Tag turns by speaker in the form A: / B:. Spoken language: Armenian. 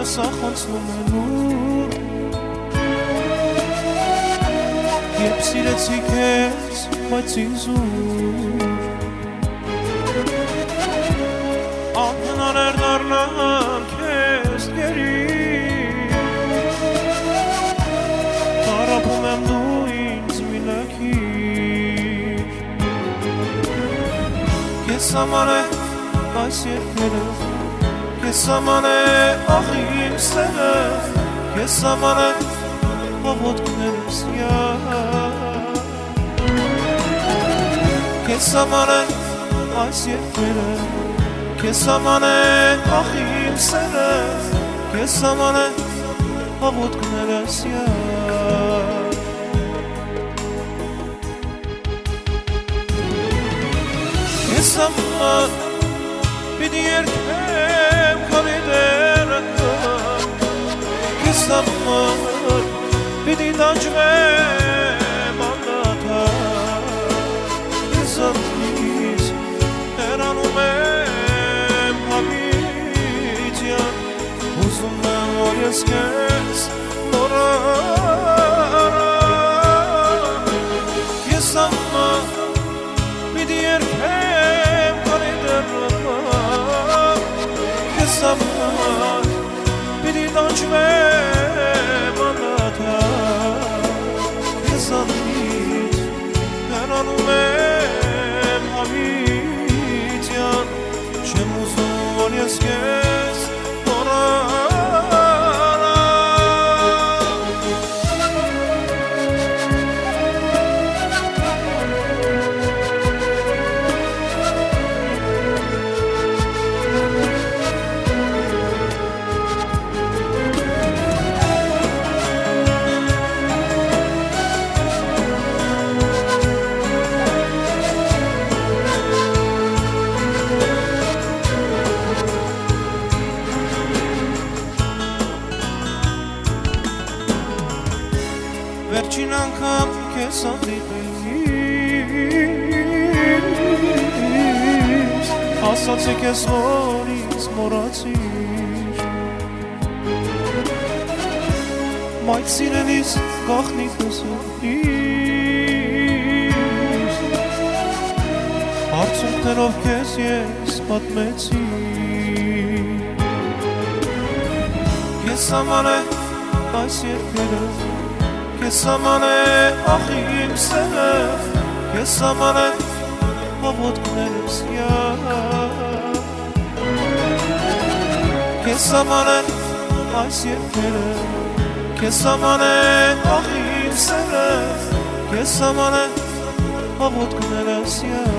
A: მოსახონցնում է լուր Երբ սիրեցի քեզ, բայց իզուր Անհնար էր դառնալ քեզ գերի Հարապում եմ դու ինձ մի լքիր Քեզ համար է այս երկերը Քեզ համար է աղի իմ սերը Քեզ համար է աղոտքներս Քեզ համար է այս երկերը Քեզ համար է աղի իմ սերը Քեզ համար է աղոտքներս Քեզ համար պիտի երկեմ քանի դերը Քեզ համար պիտի դաջվեմ անդադար Քեզ անից հեռանում եմ հավիտյան Ուզում եմ որ ես քեզ նորարամ Քեզ համար պիտի երկեմ քանի դերը Քեզ համար պիտի դաջվեմ Քեզ անից հեռանում եմ հավիտյան Չեմ ուզում որ ես քեզ Վերջին անգամ քեզ հանդիպելիս Ասացի քեզ որ ինձ մոռացիր Մայր սիրելիս գաղտնիքս ուղիս Հարցունքներով քեզ ես պատմեցի Քեզ համար է այս երկերը Քեզ համար է աղի իմ սերը Քեզ համար է աղոտքներս Քեզ համար է այս երկերը Քեզ համար է աղի իմ սերը Քեզ համար է աղոտքներս